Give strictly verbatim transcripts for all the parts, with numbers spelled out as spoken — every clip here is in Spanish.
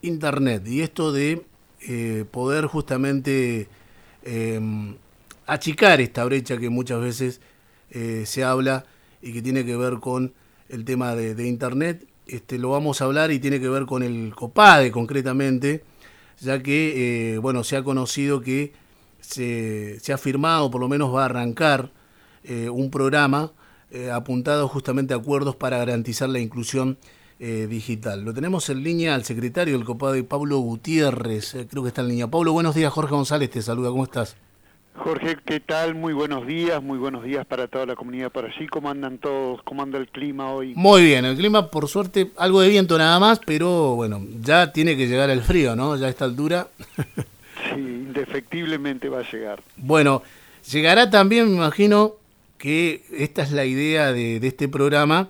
Internet y esto de eh, poder justamente eh, achicar esta brecha que muchas veces eh, se habla y que tiene que ver con el tema de, de Internet. Este, lo vamos a hablar y tiene que ver con el COPADE concretamente, ya que eh, bueno, se ha conocido que se, se ha firmado, por lo menos va a arrancar eh, un programa eh, apuntado justamente a acuerdos para garantizar la inclusión eh, digital. Lo tenemos en línea al secretario del COPADE, Pablo Gutiérrez, eh, creo que está en línea. Pablo, buenos días. Jorge González te saluda, ¿cómo estás? Jorge, ¿qué tal? Muy buenos días, muy buenos días para toda la comunidad por allí. ¿Cómo andan todos? ¿Cómo anda el clima hoy? Muy bien, el clima por suerte, algo de viento nada más, pero bueno, ya tiene que llegar el frío, ¿no? Ya a esta altura. Sí, indefectiblemente va a llegar. Bueno, llegará también, me imagino, que esta es la idea de, de este programa,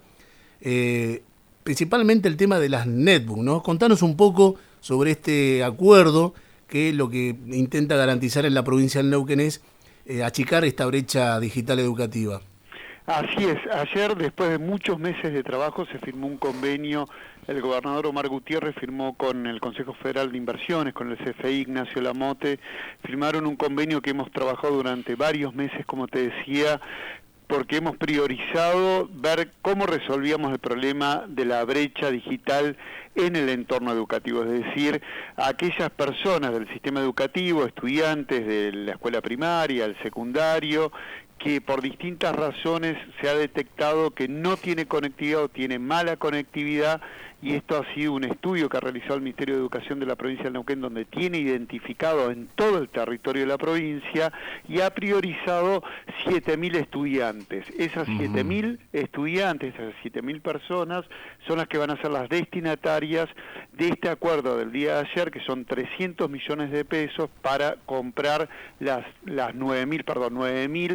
eh, principalmente el tema de las netbooks, ¿no? Contanos un poco sobre este acuerdo que lo que intenta garantizar en la provincia del Neuquén es eh, achicar esta brecha digital educativa. Así es, ayer después de muchos meses de trabajo se firmó un convenio, el gobernador Omar Gutiérrez firmó con el Consejo Federal de Inversiones, con el C F I, Ignacio Lamote, firmaron un convenio que hemos trabajado durante varios meses, como te decía, porque hemos priorizado ver cómo resolvíamos el problema de la brecha digital en el entorno educativo, es decir, aquellas personas del sistema educativo, estudiantes de la escuela primaria, el secundario, que por distintas razones se ha detectado que no tiene conectividad o tiene mala conectividad, y esto ha sido un estudio que ha realizado el Ministerio de Educación de la provincia del Neuquén, donde tiene identificado en todo el territorio de la provincia y ha priorizado siete mil estudiantes. Esas siete mil estudiantes, esas siete mil personas, son las que van a ser las destinatarias de este acuerdo del día de ayer, que son trescientos millones de pesos para comprar las, las nueve mil, perdón, nueve mil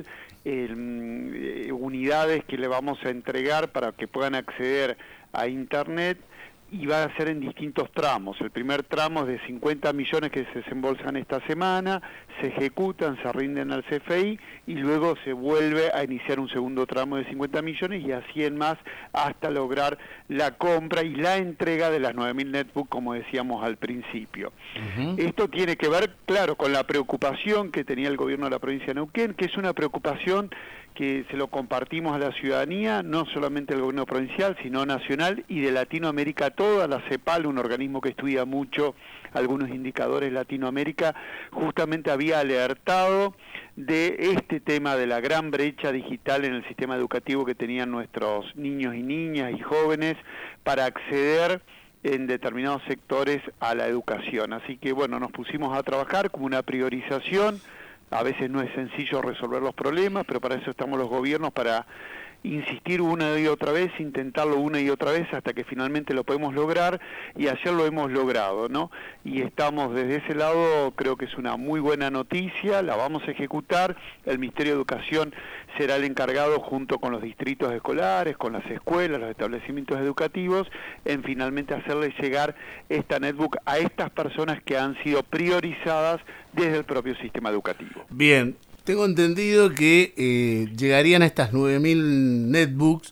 eh, unidades que le vamos a entregar para que puedan acceder a Internet, y va a ser en distintos tramos. El primer tramo es de cincuenta millones que se desembolsan esta semana, se ejecutan, se rinden al C F I y luego se vuelve a iniciar un segundo tramo de cincuenta millones y así en más hasta lograr la compra y la entrega de las nueve mil netbooks, como decíamos al principio. Uh-huh. Esto tiene que ver, claro, con la preocupación que tenía el gobierno de la provincia de Neuquén, que es una preocupación que se lo compartimos a la ciudadanía, no solamente el gobierno provincial, sino nacional y de Latinoamérica toda. La CEPAL, un organismo que estudia mucho algunos indicadores de Latinoamérica, justamente había alertado de este tema de la gran brecha digital en el sistema educativo que tenían nuestros niños y niñas y jóvenes para acceder en determinados sectores a la educación. Así que bueno, nos pusimos a trabajar como una priorización. A veces no es sencillo resolver los problemas, pero para eso estamos los gobiernos, para insistir una y otra vez, intentarlo una y otra vez hasta que finalmente lo podemos lograr, y ayer lo hemos logrado, ¿no? Y estamos desde ese lado, creo que es una muy buena noticia, la vamos a ejecutar. El Ministerio de Educación será el encargado, junto con los distritos escolares, con las escuelas, los establecimientos educativos, en finalmente hacerle llegar esta netbook a estas personas que han sido priorizadas desde el propio sistema educativo. Bien. Tengo entendido que eh, llegarían estas nueve mil netbooks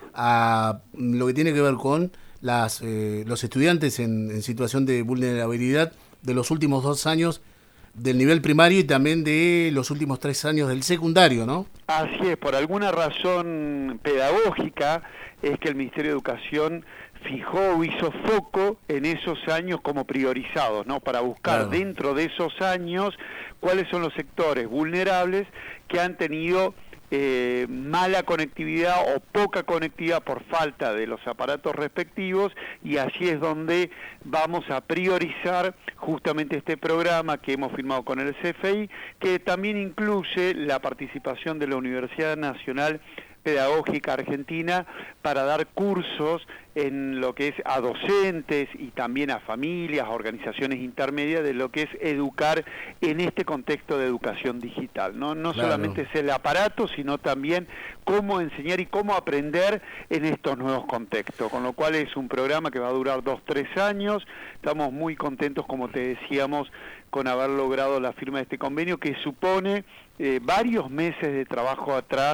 a lo que tiene que ver con las eh, los estudiantes en, en situación de vulnerabilidad de los últimos dos años del nivel primario y también de los últimos tres años del secundario, ¿no? Así es, por alguna razón pedagógica es que el Ministerio de Educación fijó o hizo foco en esos años como priorizados, ¿no? Para buscar claro, dentro de esos años cuáles son los sectores vulnerables que han tenido eh, mala conectividad o poca conectividad por falta de los aparatos respectivos, y allí es donde vamos a priorizar justamente este programa que hemos firmado con el C F I, que también incluye la participación de la Universidad Nacional Pedagógica Argentina para dar cursos en lo que es a docentes y también a familias, a organizaciones intermedias, de lo que es educar en este contexto de educación digital, ¿no? No claro, solamente es el aparato, sino también cómo enseñar y cómo aprender en estos nuevos contextos, con lo cual es un programa que va a durar dos, tres años. Estamos muy contentos, como te decíamos, con haber logrado la firma de este convenio, que supone eh, varios meses de trabajo atrás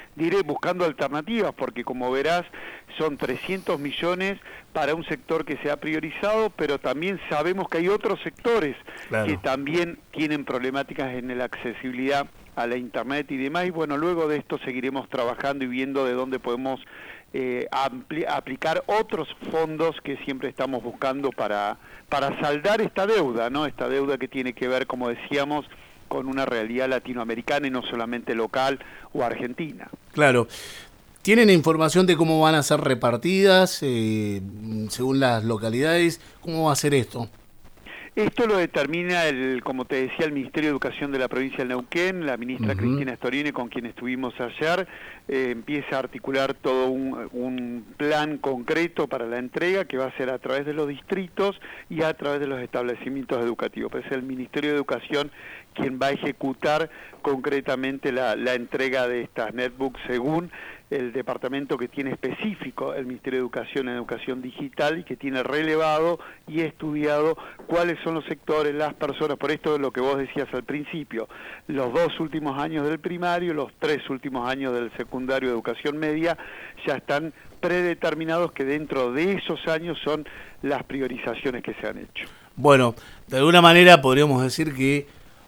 diré buscando alternativas, porque como verás son trescientos millones para un sector que se ha priorizado, pero también sabemos que hay otros sectores claro. que también tienen problemáticas en la accesibilidad a la internet y demás, y bueno, luego de esto seguiremos trabajando y viendo de dónde podemos eh, aplicar otros fondos que siempre estamos buscando para, para saldar esta deuda, ¿no? Esta deuda que tiene que ver, como decíamos, con una realidad latinoamericana y no solamente local o argentina. Claro. ¿Tienen información de cómo van a ser repartidas eh, según las localidades? ¿Cómo va a ser esto? Esto lo determina, el, como te decía, el Ministerio de Educación de la provincia de Neuquén, la ministra uh-huh. Cristina Storini, con quien estuvimos ayer, eh, empieza a articular todo un, un plan concreto para la entrega que va a ser a través de los distritos y a través de los establecimientos educativos. Pues es el Ministerio de Educación quien va a ejecutar concretamente la, la entrega de estas netbooks según el departamento que tiene específico el Ministerio de Educación en Educación Digital y que tiene relevado y estudiado cuáles son los sectores, las personas, por esto es lo que vos decías al principio, los dos últimos años del primario, los tres últimos años del secundario de educación media ya están predeterminados que dentro de esos años son las priorizaciones que se han hecho. Bueno, de alguna manera podríamos decir que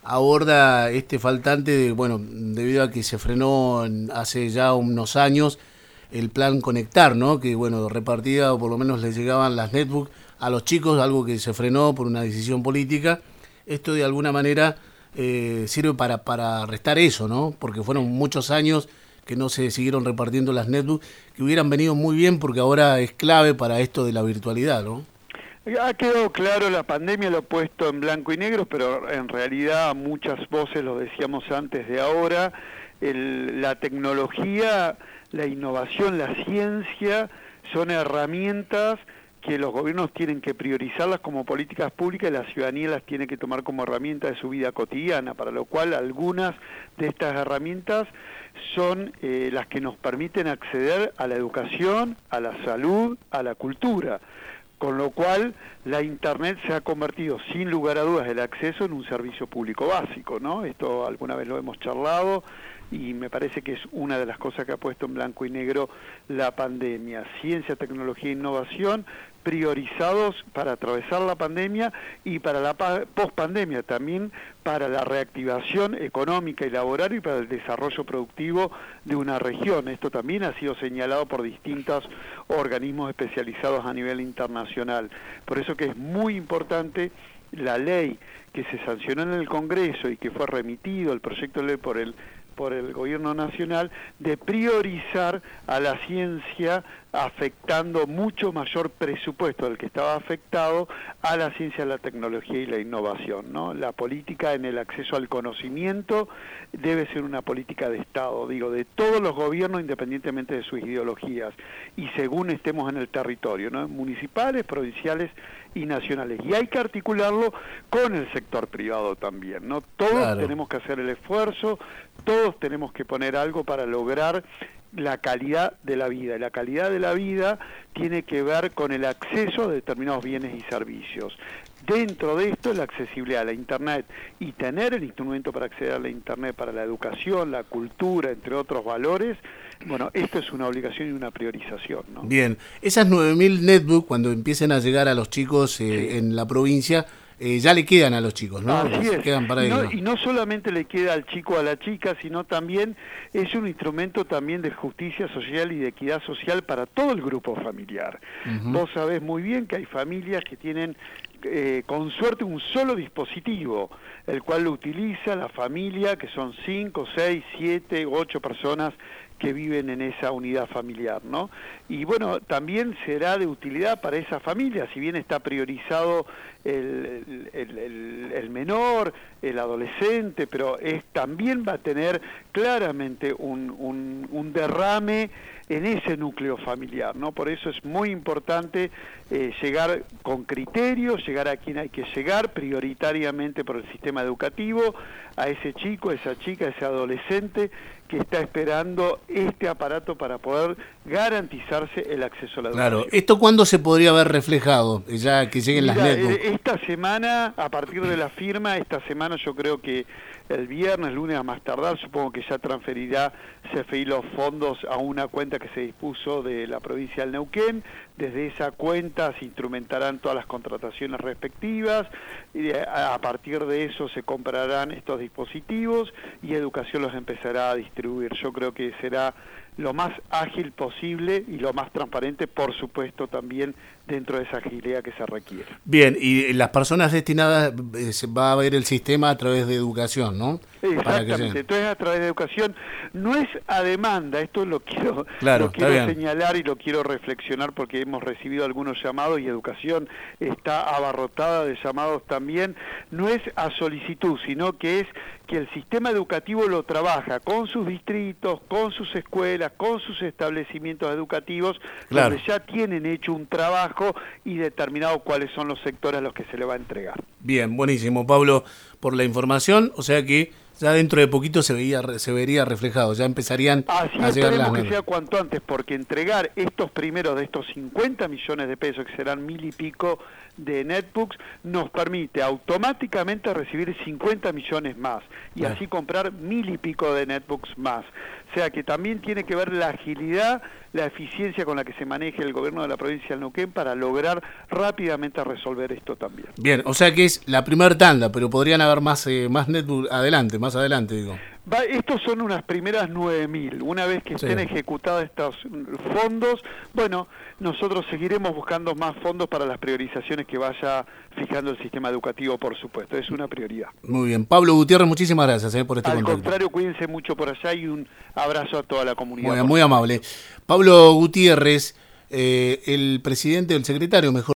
aborda este faltante, de, bueno, debido a que se frenó hace ya unos años el plan Conectar, ¿no? Que, bueno, repartida o por lo menos le llegaban las netbooks a los chicos, algo que se frenó por una decisión política. Esto de alguna manera eh, sirve para, para restar eso, ¿no? Porque fueron muchos años que no se siguieron repartiendo las netbooks, que hubieran venido muy bien porque ahora es clave para esto de la virtualidad, ¿no? Ha quedado claro, la pandemia lo ha puesto en blanco y negro, pero en realidad muchas voces, lo decíamos antes de ahora, el, la tecnología, la innovación, la ciencia son herramientas que los gobiernos tienen que priorizarlas como políticas públicas y la ciudadanía las tiene que tomar como herramienta de su vida cotidiana, para lo cual algunas de estas herramientas son eh, las que nos permiten acceder a la educación, a la salud, a la cultura. Con lo cual, la Internet se ha convertido, sin lugar a dudas, el acceso en un servicio público básico, ¿no? Esto alguna vez lo hemos charlado y me parece que es una de las cosas que ha puesto en blanco y negro la pandemia. Ciencia, tecnología e innovación priorizados para atravesar la pandemia y para la pospandemia, también para la reactivación económica y laboral y para el desarrollo productivo de una región. Esto también ha sido señalado por distintos organismos especializados a nivel internacional. Por eso que es muy importante la ley que se sancionó en el Congreso y que fue remitido, el proyecto de ley por el por el gobierno nacional, de priorizar a la ciencia afectando mucho mayor presupuesto del que estaba afectado a la ciencia, la tecnología y la innovación, ¿no? La política en el acceso al conocimiento debe ser una política de Estado, digo, de todos los gobiernos independientemente de sus ideologías y según estemos en el territorio, ¿no? Municipales, provinciales y nacionales. Y hay que articularlo con el sector privado también, ¿no? Todos claro. tenemos que hacer el esfuerzo, todos tenemos que poner algo para lograr la calidad de la vida. Y la calidad de la vida tiene que ver con el acceso a determinados bienes y servicios. Dentro de esto, la accesibilidad a la Internet y tener el instrumento para acceder a la Internet para la educación, la cultura, entre otros valores, bueno, esto es una obligación y una priorización, ¿no? Bien, esas nueve mil netbooks, cuando empiecen a llegar a los chicos eh, sí. en la provincia, eh, ya le quedan a los chicos, ¿no? Así es. Quedan para y, no, ellos. y no solamente le queda al chico o a la chica, sino también es un instrumento también de justicia social y de equidad social para todo el grupo familiar. Uh-huh. Vos sabés muy bien que hay familias que tienen eh, con suerte un solo dispositivo, el cual lo utiliza la familia, que son cinco, seis, siete, ocho personas que viven en esa unidad familiar, ¿no? Y bueno, también será de utilidad para esa familia, si bien está priorizado el, el, el, el menor, el adolescente, pero es, también va a tener claramente un, un, un derrame en ese núcleo familiar, ¿no? Por eso es muy importante eh, llegar con criterios, llegar a quien hay que llegar, prioritariamente por el sistema educativo, a ese chico, a esa chica, a ese adolescente que está esperando este aparato para poder garantizarse el acceso a la educación. Claro, ¿esto cuándo se podría ver reflejado? Ya que lleguen Mira, las netbooks. Esta semana, a partir de la firma, esta semana yo creo que el viernes, lunes a más tardar, supongo que ya transferirá C F I los fondos a una cuenta que se dispuso de la provincia del Neuquén. Desde esa cuenta se instrumentarán todas las contrataciones respectivas, y a partir de eso se comprarán estos dispositivos y Educación los empezará a distribuir. Yo creo que será lo más ágil posible y lo más transparente, por supuesto, también dentro de esa agilidad que se requiere. Bien, y las personas destinadas, eh, se va a ver el sistema a través de Educación, ¿no? Exactamente, entonces a través de Educación no es a demanda, esto lo quiero, claro, lo quiero señalar y lo quiero reflexionar porque hemos recibido algunos llamados y Educación está abarrotada de llamados también, no es a solicitud, sino que es que el sistema educativo lo trabaja con sus distritos, con sus escuelas, con sus establecimientos educativos, claro, donde ya tienen hecho un trabajo y determinado cuáles son los sectores a los que se le va a entregar. Bien, buenísimo, Pablo, por la información, o sea que ya dentro de poquito se veía se vería reflejado, ya empezarían Así a llegar las que sea cuanto antes, porque entregar estos primeros de estos cincuenta millones de pesos, que serán mil y pico de netbooks, nos permite automáticamente recibir cincuenta millones más y así comprar mil y pico de netbooks más. O sea que también tiene que ver la agilidad, la eficiencia con la que se maneje el gobierno de la provincia del Neuquén para lograr rápidamente resolver esto también. Bien, o sea que es la primera tanda, pero podrían haber más eh, más netbooks adelante, más adelante, digo. Va, estos son unas primeras nueve mil. Una vez que estén sí. ejecutados estos fondos, bueno, nosotros seguiremos buscando más fondos para las priorizaciones que vaya fijando el sistema educativo, por supuesto. Es una prioridad. Muy bien. Pablo Gutiérrez, muchísimas gracias eh, por este Al contacto. Al contrario, cuídense mucho por allá y un abrazo a toda la comunidad. Muy, muy amable. Pablo Gutiérrez, eh, el presidente, el secretario, mejor